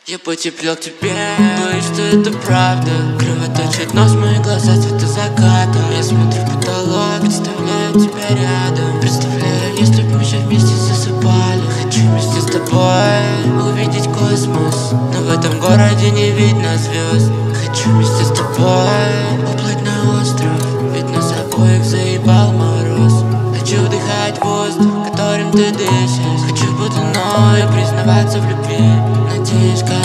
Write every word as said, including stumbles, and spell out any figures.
Я потеплел к тебе, боюсь, что это правда. Кровоточит нос, мои глаза цвета заката. Я смотрю в потолок, представляю тебя рядом. Представляю, если бы мы сейчас вместе засыпали. Хочу вместе с тобой увидеть космос, но в этом городе не видно звезд. Хочу вместе с тобой уплыть на остров, ведь нас обоих заебал мороз. Хочу вдыхать воздух, которым ты дышишь. Хочу будто мною признаваться в любви. Надеюсь,